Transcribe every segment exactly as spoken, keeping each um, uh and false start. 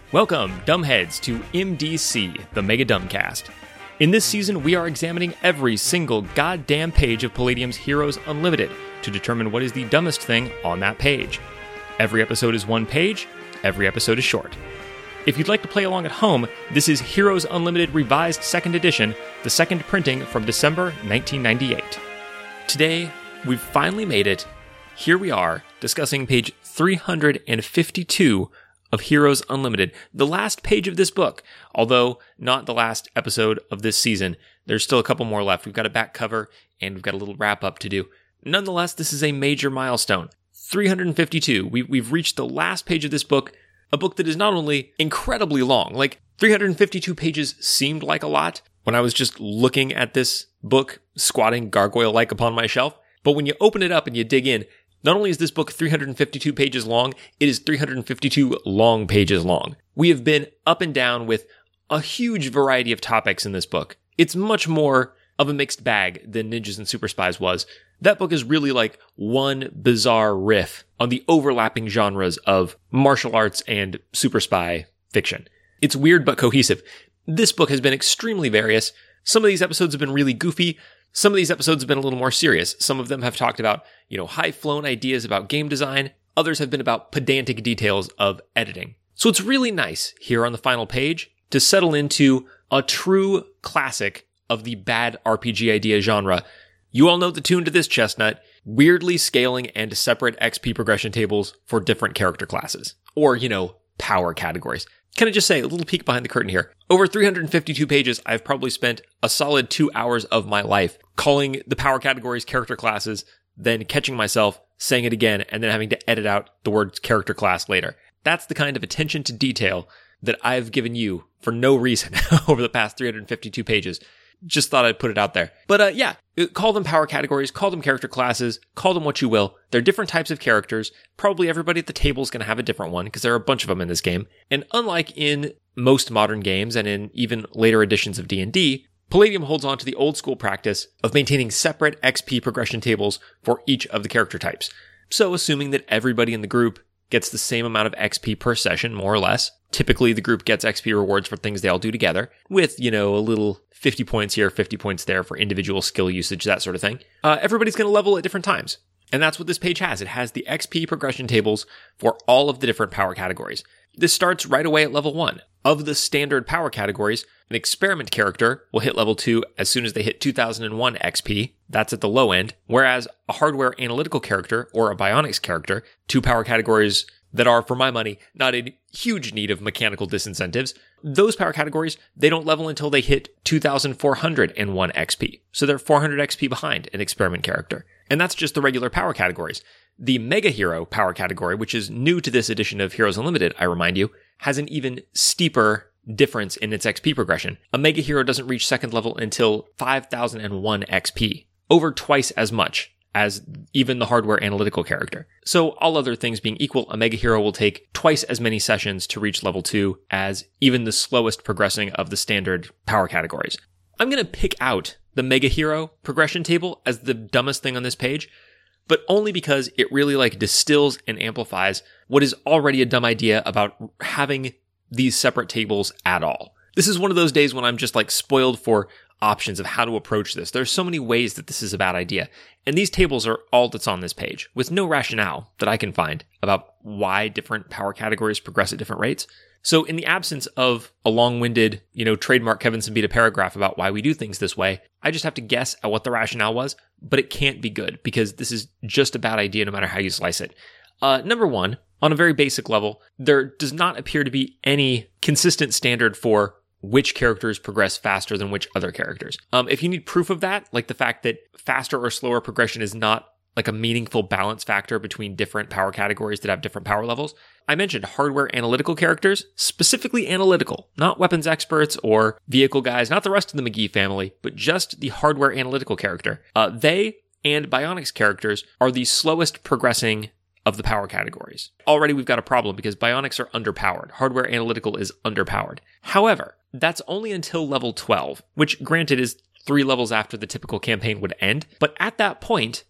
Welcome, dumbheads, to M D C, the Mega Dumbcast. In this season, we are examining every single goddamn page of Palladium's Heroes Unlimited to determine what is the dumbest thing on that page. Every episode is one page, every episode is short. If you'd like to play along at home, this is Heroes Unlimited Revised second Edition, the second printing from December nineteen ninety-eight. Today, we've finally made it. Here we are, discussing page three hundred fifty-two of Heroes Unlimited, the last page of this book, although not the last episode of this season. There's still a couple more left. We've got a back cover, and we've got a little wrap-up to do. Nonetheless, this is a major milestone. three hundred fifty-two. We, we've reached the last page of this book, a book that is not only incredibly long, like three hundred fifty-two pages seemed like a lot when I was just looking at this book, squatting gargoyle-like upon my shelf, but when you open it up and you dig in, not only is this book three hundred fifty-two pages long, it is three hundred fifty-two long pages long. We have been up and down with a huge variety of topics in this book. It's much more of a mixed bag than Ninjas and Super Spies was. That book is really like one bizarre riff on the overlapping genres of martial arts and super spy fiction. It's weird but cohesive. This book has been extremely various. Some of these episodes have been really goofy. Some of these episodes have been a little more serious. Some of them have talked about, you know, high-flown ideas about game design. Others have been about pedantic details of editing. So it's really nice here on the final page to settle into a true classic of the bad R P G idea genre. You all know the tune to this, chestnut. Weirdly scaling and separate X P progression tables for different character classes. Or, you know, power categories. Can I just say, a little peek behind the curtain here. Over three hundred fifty-two pages, I've probably spent a solid two hours of my life calling the power categories character classes, then catching myself, saying it again, and then having to edit out the word character class later. That's the kind of attention to detail that I've given you for no reason over the past three hundred fifty-two pages. Just thought I'd put it out there. But uh, yeah, call them power categories, call them character classes, call them what you will. They're different types of characters. Probably everybody at the table is going to have a different one because there are a bunch of them in this game. And unlike in most modern games and in even later editions of D and D, Palladium holds on to the old school practice of maintaining separate X P progression tables for each of the character types. So assuming that everybody in the group gets the same amount of X P per session, more or less. Typically, the group gets X P rewards for things they all do together, with, you know, a little fifty points here, fifty points there for individual skill usage, that sort of thing. Uh, everybody's going to level at different times. And that's what this page has. It has the X P progression tables for all of the different power categories. This starts right away at level one. Of the standard power categories, an experiment character will hit level two as soon as they hit two thousand one X P. That's at the low end. Whereas a hardware analytical character or a bionics character, two power categories that are, for my money, not in huge need of mechanical disincentives, those power categories, they don't level until they hit two thousand four hundred one X P. So they're four hundred X P behind an experiment character. And that's just the regular power categories. The Mega Hero power category, which is new to this edition of Heroes Unlimited, I remind you, has an even steeper difference in its X P progression. A Mega Hero doesn't reach second level until five thousand one X P, over twice as much as even the hardware analytical character. So all other things being equal, a Mega Hero will take twice as many sessions to reach level two as even the slowest progressing of the standard power categories. I'm going to pick out the Mega Hero progression table as the dumbest thing on this page, but only because it really like distills and amplifies what is already a dumb idea about having these separate tables at all. This is one of those days when I'm just like spoiled for options of how to approach this. There's so many ways that this is a bad idea. And these tables are all that's on this page, with no rationale that I can find about why different power categories progress at different rates. So in the absence of a long-winded, you know, trademark Kevin Siembieda paragraph about why we do things this way, I just have to guess at what the rationale was, but it can't be good because this is just a bad idea no matter how you slice it. Uh, number one, on a very basic level, there does not appear to be any consistent standard for which characters progress faster than which other characters. Um, if you need proof of that, like the fact that faster or slower progression is not like a meaningful balance factor between different power categories that have different power levels, I mentioned hardware analytical characters, specifically analytical, not weapons experts or vehicle guys, not the rest of the McGee family, but just the hardware analytical character. Uh, they and bionics characters are the slowest progressing of the power categories. Already we've got a problem because bionics are underpowered. Hardware analytical is underpowered. However, that's only until level twelve, which granted is three levels after the typical campaign would end. But at that point,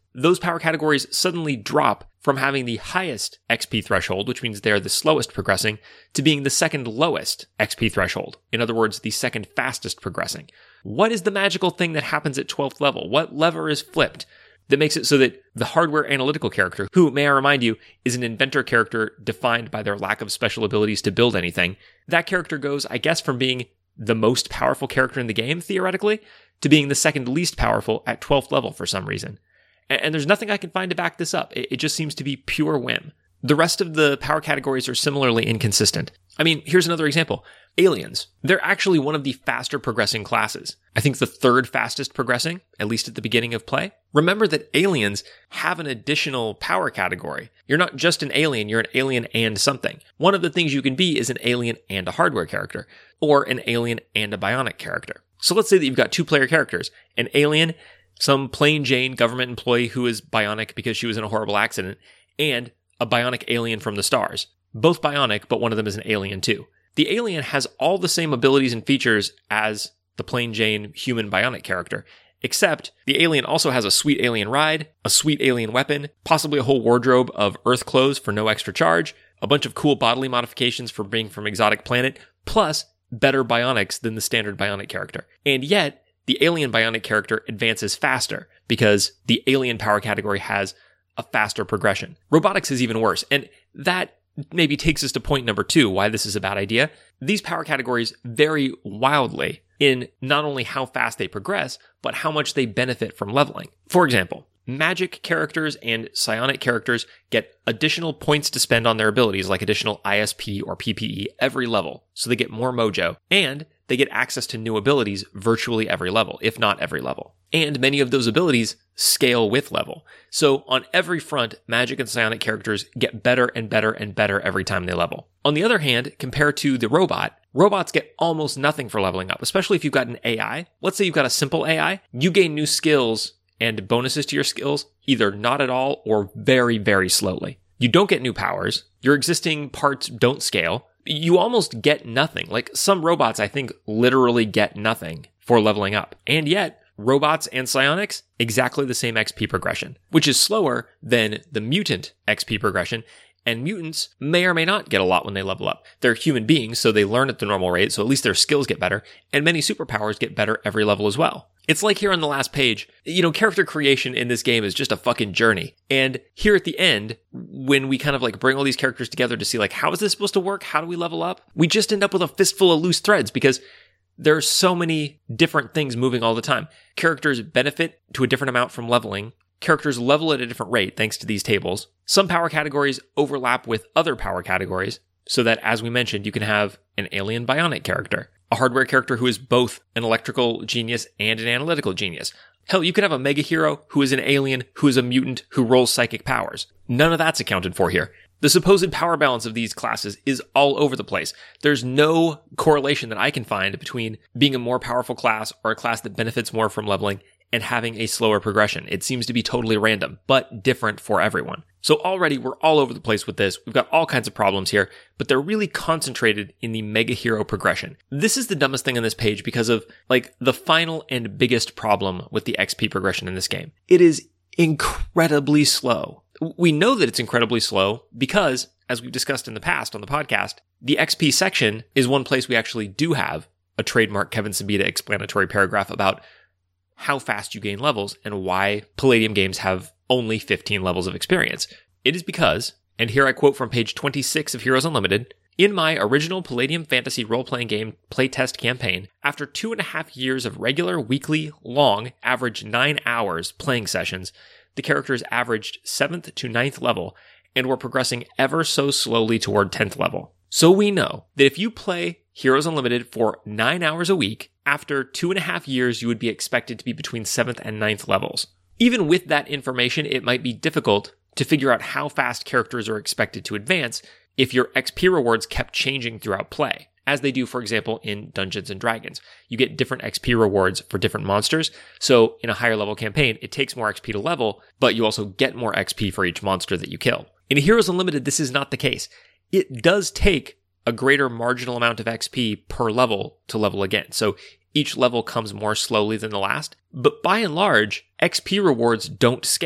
those power categories suddenly drop from having the highest X P threshold, which means they're the slowest progressing, to being the second lowest X P threshold. In other words, the second fastest progressing. What is the magical thing that happens at twelfth level? What lever is flipped that makes it so that the hardware analytical character, who, may I remind you, is an inventor character defined by their lack of special abilities to build anything, that character goes, I guess, from being the most powerful character in the game, theoretically, to being the second least powerful at twelfth level for some reason. And there's nothing I can find to back this up. It just seems to be pure whim. The rest of the power categories are similarly inconsistent. I mean, here's another example. Aliens. They're actually one of the faster progressing classes. I think the third fastest progressing, at least at the beginning of play. Remember that aliens have an additional power category. You're not just an alien, you're an alien and something. One of the things you can be is an alien and a hardware character, or an alien and a bionic character. So let's say that you've got two player characters, an alien, some plain Jane government employee who is bionic because she was in a horrible accident, and a bionic alien from the stars. Both bionic, but one of them is an alien too. The alien has all the same abilities and features as the plain Jane human bionic character, except the alien also has a sweet alien ride, a sweet alien weapon, possibly a whole wardrobe of Earth clothes for no extra charge, a bunch of cool bodily modifications for being from exotic planet, plus better bionics than the standard bionic character. And yet, the alien bionic character advances faster because the alien power category has a faster progression. Robotics is even worse, and that maybe takes us to point number two, why this is a bad idea. These power categories vary wildly in not only how fast they progress, but how much they benefit from leveling. For example, magic characters and psionic characters get additional points to spend on their abilities, like additional I S P or P P E every level, so they get more mojo, and they get access to new abilities virtually every level, if not every level. And many of those abilities scale with level. So on every front, magic and psionic characters get better and better and better every time they level. On the other hand, compared to the robot, robots get almost nothing for leveling up, especially if you've got an A I. Let's say you've got a simple A I, you gain new skills and bonuses to your skills, either not at all or very, very slowly. You don't get new powers, your existing parts don't scale, you almost get nothing. Like some robots, I think, literally get nothing for leveling up. And yet, robots and psionics, exactly the same X P progression, which is slower than the mutant X P progression. And mutants may or may not get a lot when they level up. They're human beings, so they learn at the normal rate, so at least their skills get better, and many superpowers get better every level as well. It's like here on the last page, you know, character creation in this game is just a fucking journey. And here at the end, when we kind of like bring all these characters together to see like, how is this supposed to work? How do we level up? We just end up with a fistful of loose threads because there are so many different things moving all the time. Characters benefit to a different amount from leveling. Characters level at a different rate thanks to these tables. Some power categories overlap with other power categories so that, as we mentioned, you can have an alien bionic character, a hardware character who is both an electrical genius and an analytical genius. Hell, you could have a mega hero who is an alien, who is a mutant, who rolls psychic powers. None of that's accounted for here. The supposed power balance of these classes is all over the place. There's no correlation that I can find between being a more powerful class or a class that benefits more from leveling and having a slower progression. It seems to be totally random, but different for everyone. So already we're all over the place with this. We've got all kinds of problems here, but they're really concentrated in the mega hero progression. This is the dumbest thing on this page because of like the final and biggest problem with the X P progression in this game. It is incredibly slow. We know that it's incredibly slow because, as we've discussed in the past on the podcast, the X P section is one place we actually do have a trademark Kevin Sabita explanatory paragraph about how fast you gain levels and why Palladium games have only fifteen levels of experience. It is because, and here I quote from page twenty-six of Heroes Unlimited, in my original Palladium Fantasy role-playing game playtest campaign, after two and a half years of regular, weekly, long, average nine hours playing sessions, the characters averaged seventh to ninth level and were progressing ever so slowly toward tenth level. So we know that if you play Heroes Unlimited for nine hours a week, after two and a half years, you would be expected to be between seventh and ninth levels. Even with that information, it might be difficult to figure out how fast characters are expected to advance if your X P rewards kept changing throughout play, as they do, for example, in Dungeons and Dragons. You get different X P rewards for different monsters, so in a higher level campaign, it takes more X P to level, but you also get more X P for each monster that you kill. In Heroes Unlimited, this is not the case. It does take a greater marginal amount of X P per level to level again, so each level comes more slowly than the last, but by and large, X P rewards don't scale.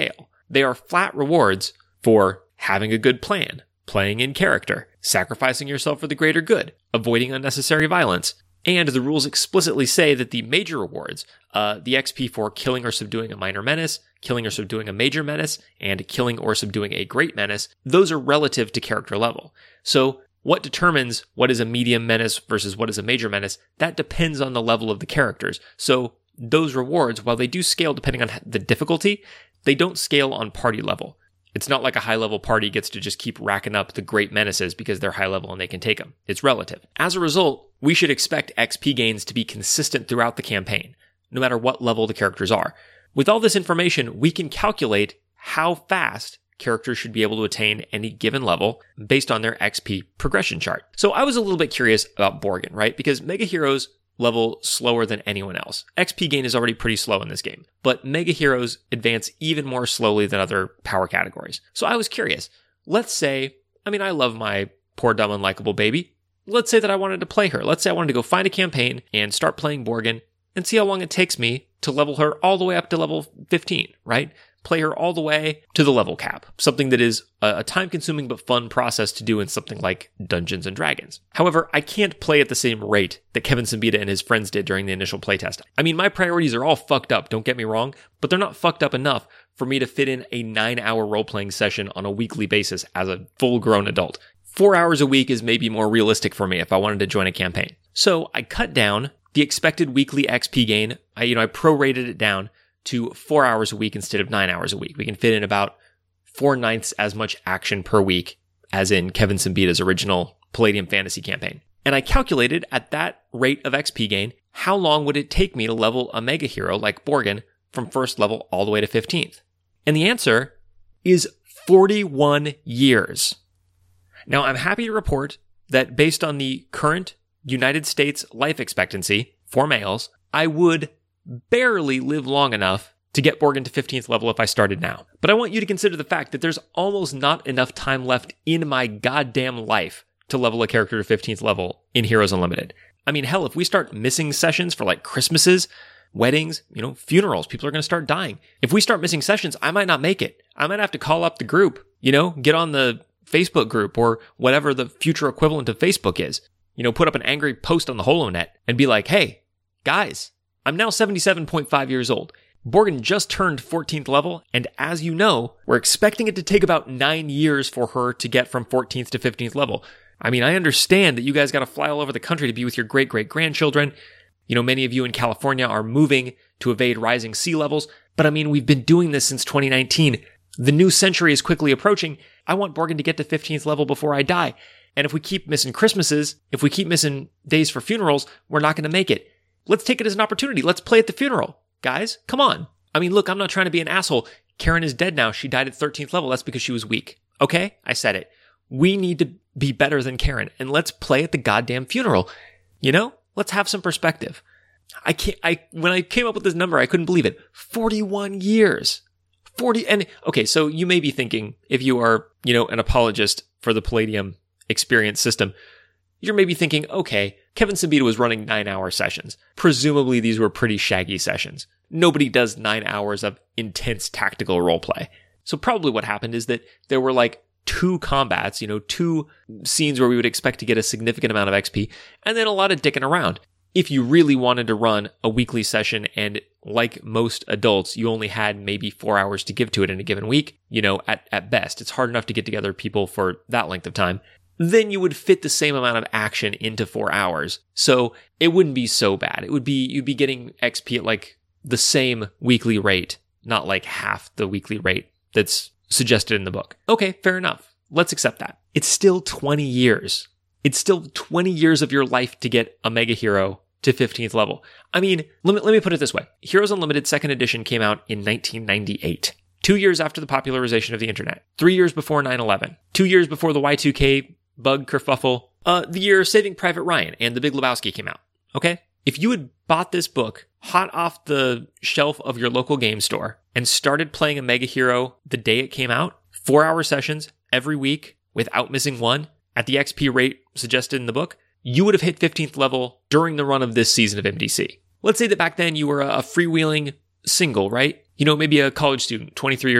They are flat rewards for having a good plan, playing in character, sacrificing yourself for the greater good, avoiding unnecessary violence. And the rules explicitly say that the major rewards, uh, the X P for killing or subduing a minor menace, killing or subduing a major menace, and killing or subduing a great menace, those are relative to character level. So what determines what is a medium menace versus what is a major menace? That depends on the level of the characters. So those rewards, while they do scale depending on the difficulty, they don't scale on party level. It's not like a high-level party gets to just keep racking up the great menaces because they're high-level and they can take them. It's relative. As a result, we should expect X P gains to be consistent throughout the campaign, no matter what level the characters are. With all this information, we can calculate how fast characters should be able to attain any given level based on their X P progression chart. So I was a little bit curious about Borgen, right? Because Mega Heroes level slower than anyone else. X P gain is already pretty slow in this game, but Mega Heroes advance even more slowly than other power categories. So I was curious. Let's say, I mean, I love my poor, dumb, unlikable baby. Let's say that I wanted to play her. Let's say I wanted to go find a campaign and start playing Borgen and see how long it takes me to level her all the way up to level fifteen, right? Play her all the way to the level cap, something that is a time-consuming but fun process to do in something like Dungeons and Dragons. However, I can't play at the same rate that Kevin Siembieda and his friends did during the initial playtest. I mean, my priorities are all fucked up, don't get me wrong, but they're not fucked up enough for me to fit in a nine-hour role-playing session on a weekly basis as a full-grown adult. Four hours a week is maybe more realistic for me if I wanted to join a campaign. So I cut down the expected weekly X P gain. I, you know, I prorated it down to four hours a week instead of nine hours a week. We can fit in about four-ninths as much action per week as in Kevin Siembieda's original Palladium Fantasy campaign. And I calculated at that rate of X P gain, how long would it take me to level a mega hero like Borgen from first level all the way to fifteenth? And the answer is forty-one years. Now, I'm happy to report that based on the current United States life expectancy for males, I would barely live long enough to get Borgen to fifteenth level if I started now. But I want you to consider the fact that there's almost not enough time left in my goddamn life to level a character to fifteenth level in Heroes Unlimited. I mean, hell, if we start missing sessions for like Christmases, weddings, you know, funerals, people are going to start dying. If we start missing sessions, I might not make it. I might have to call up the group, you know, get on the Facebook group or whatever the future equivalent of Facebook is. You know, put up an angry post on the HoloNet and be like, hey, guys, I'm now seventy-seven point five years old. Borgen just turned fourteenth level, and as you know, we're expecting it to take about nine years for her to get from fourteenth to fifteenth level. I mean, I understand that you guys got to fly all over the country to be with your great-great-grandchildren. You know, many of you in California are moving to evade rising sea levels, but I mean, we've been doing this since twenty nineteen. The new century is quickly approaching. I want Borgen to get to fifteenth level before I die. And if we keep missing Christmases, if we keep missing days for funerals, we're not going to make it. Let's take it as an opportunity. Let's play at the funeral. Guys, come on. I mean, look, I'm not trying to be an asshole. Karen is dead now. She died at thirteenth level. That's because she was weak. Okay? I said it. We need to be better than Karen, and let's play at the goddamn funeral. You know? Let's have some perspective. I can't, I, when I came up with this number, I couldn't believe it. forty-one years. forty, and, okay, so you may be thinking, if you are, you know, an apologist for the Palladium experience system, you're maybe thinking, okay, Kevin Siembieda was running nine-hour sessions. Presumably, these were pretty shaggy sessions. Nobody does nine hours of intense tactical roleplay. So probably what happened is that there were like two combats, you know, two scenes where we would expect to get a significant amount of X P, and then a lot of dicking around. If you really wanted to run a weekly session and like most adults, you only had maybe four hours to give to it in a given week, you know, at, at best, it's hard enough to get together people for that length of time, then you would fit the same amount of action into four hours. So it wouldn't be so bad. It would be, you'd be getting X P at like the same weekly rate, not like half the weekly rate that's suggested in the book. Okay, fair enough. Let's accept that. It's still twenty years. It's still twenty years of your life to get a mega hero to fifteenth level. I mean, let me, let me put it this way. Heroes Unlimited second edition came out in nineteen ninety-eight. Two years after the popularization of the internet. Three years before nine eleven. Two years before the Y two K bug kerfuffle. Uh, the year Saving Private Ryan and The Big Lebowski came out. Okay? If you had bought this book hot off the shelf of your local game store and started playing a mega hero the day it came out, four hour sessions every week without missing one at the X P rate suggested in the book, you would have hit fifteenth level during the run of this season of M D C. Let's say that back then you were a freewheeling single, right? You know, maybe a college student, twenty-three years old.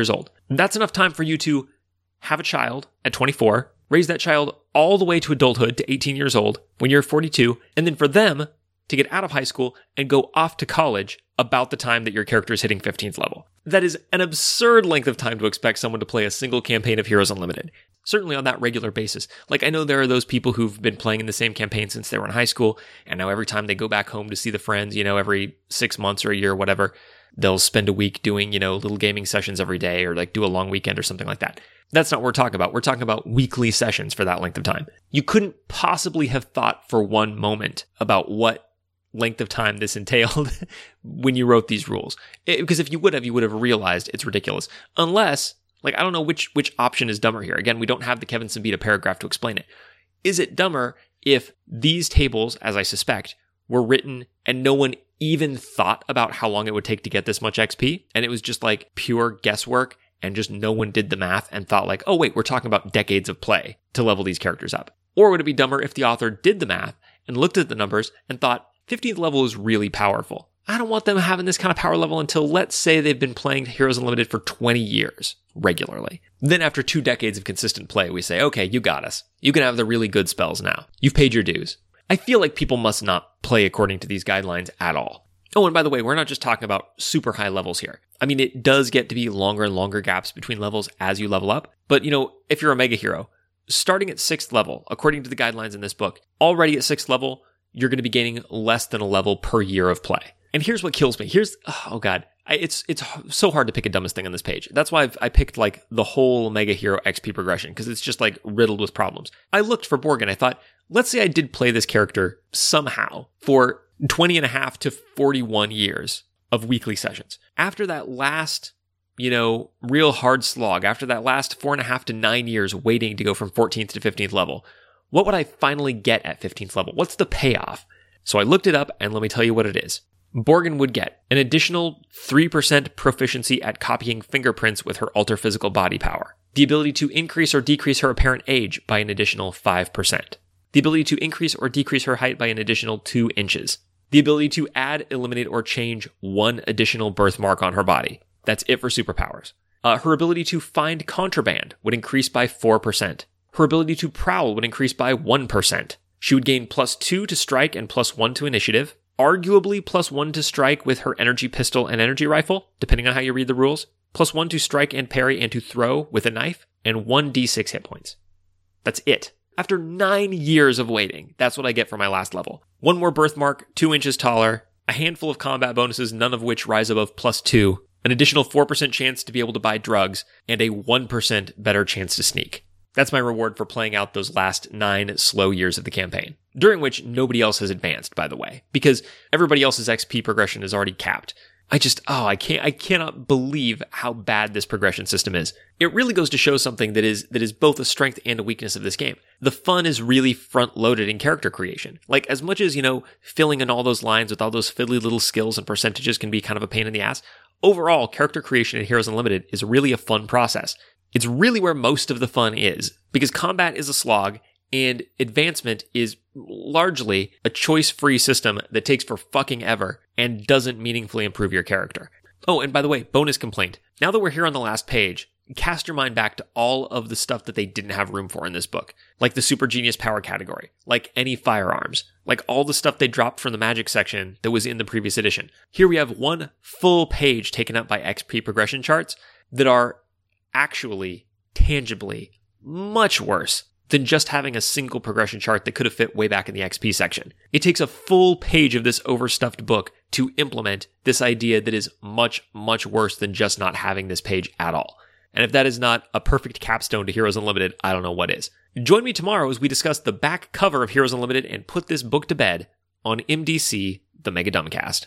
That's enough time for you to have a child at twenty-four, raise that child all the way to adulthood to eighteen years old when you're forty-two, and then for them to get out of high school and go off to college about the time that your character is hitting fifteenth level. That is an absurd length of time to expect someone to play a single campaign of Heroes Unlimited. Certainly on that regular basis. Like, I know there are those people who've been playing in the same campaign since they were in high school, and now every time they go back home to see the friends, you know, every six months or a year or whatever, they'll spend a week doing, you know, little gaming sessions every day or like do a long weekend or something like that. That's not what we're talking about. We're talking about weekly sessions for that length of time. You couldn't possibly have thought for one moment about what length of time this entailed when you wrote these rules. It, because if you would have, you would have realized it's ridiculous. Unless, like, I don't know which which option is dumber here. Again, we don't have the Kevin Siembieda paragraph to explain it. Is it dumber if these tables, as I suspect, were written and no one even thought about how long it would take to get this much X P? And it was just like pure guesswork and just no one did the math and thought like, oh wait, we're talking about decades of play to level these characters up. Or would it be dumber if the author did the math and looked at the numbers and thought, fifteenth level is really powerful. I don't want them having this kind of power level until, let's say, they've been playing Heroes Unlimited for twenty years regularly. Then after two decades of consistent play, we say, okay, you got us. You can have the really good spells now. You've paid your dues. I feel like people must not play according to these guidelines at all. Oh, and by the way, we're not just talking about super high levels here. I mean, it does get to be longer and longer gaps between levels as you level up. But, you know, if you're a mega hero, starting at sixth level, according to the guidelines in this book, already at sixth level, you're going to be gaining less than a level per year of play. And here's what kills me. Here's, oh God, I, it's it's so hard to pick a dumbest thing on this page. That's why I've, I picked like the whole Mega Hero X P progression, because it's just like riddled with problems. I looked for Borgen. I thought, let's say I did play this character somehow for twenty and a half to forty-one years of weekly sessions. After that last, you know, real hard slog, after that last four and a half to nine years waiting to go from fourteenth to fifteenth level, what would I finally get at fifteenth level? What's the payoff? So I looked it up, and let me tell you what it is. Borgen would get an additional three percent proficiency at copying fingerprints with her alter physical body power, the ability to increase or decrease her apparent age by an additional five percent, the ability to increase or decrease her height by an additional two inches, the ability to add, eliminate, or change one additional birthmark on her body. That's it for superpowers. Uh, her ability to find contraband would increase by four percent. Her ability to prowl would increase by one percent. She would gain plus two to strike and plus one to initiative, arguably plus one to strike with her energy pistol and energy rifle, depending on how you read the rules, plus one to strike and parry and to throw with a knife, and one d six hit points. That's it. After nine years of waiting, that's what I get for my last level. One more birthmark, two inches taller, a handful of combat bonuses, none of which rise above plus two, an additional four percent chance to be able to buy drugs, and a one percent better chance to sneak. That's my reward for playing out those last nine slow years of the campaign, during which nobody else has advanced, by the way, because everybody else's X P progression is already capped. I just, oh, I can't, I cannot believe how bad this progression system is. It really goes to show something that is, that is both a strength and a weakness of this game. The fun is really front-loaded in character creation. Like, as much as, you know, filling in all those lines with all those fiddly little skills and percentages can be kind of a pain in the ass, overall, character creation in Heroes Unlimited is really a fun process. It's really where most of the fun is, because combat is a slog, and advancement is largely a choice-free system that takes for fucking ever and doesn't meaningfully improve your character. Oh, and by the way, bonus complaint. Now that we're here on the last page, cast your mind back to all of the stuff that they didn't have room for in this book, like the Super Genius Power category, like any firearms, like all the stuff they dropped from the magic section that was in the previous edition. Here we have one full page taken up by X P progression charts that are actually, tangibly, much worse than just having a single progression chart that could have fit way back in the X P section. It takes a full page of this overstuffed book to implement this idea that is much, much worse than just not having this page at all. And if that is not a perfect capstone to Heroes Unlimited, I don't know what is. Join me tomorrow as we discuss the back cover of Heroes Unlimited and put this book to bed on M D C, the Mega Dumbcast.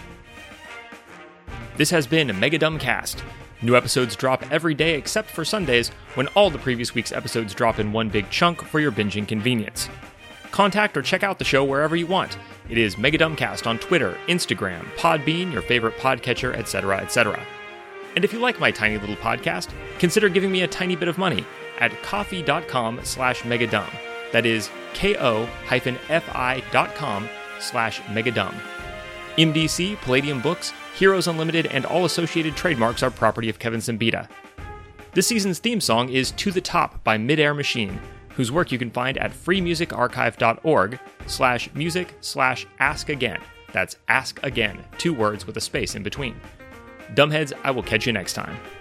This has been a Mega Dumbcast. New episodes drop every day except for Sundays, when all the previous week's episodes drop in one big chunk for your binging convenience. Contact or check out the show wherever you want. It is Mega Dumbcast on Twitter, Instagram, Podbean, your favorite podcatcher, et cetera, et cetera. And if you like my tiny little podcast, consider giving me a tiny bit of money at ko-fi.com slash megadumb. That is ko-fi.com slash megadumb. M D C, Palladium Books, Heroes Unlimited, and all associated trademarks are property of Kevin Siembieda. This season's theme song is To the Top by Midair Machine, whose work you can find at freemusicarchive.org slash music slash ask again. That's ask again, two words with a space in between. Dumbheads, I will catch you next time.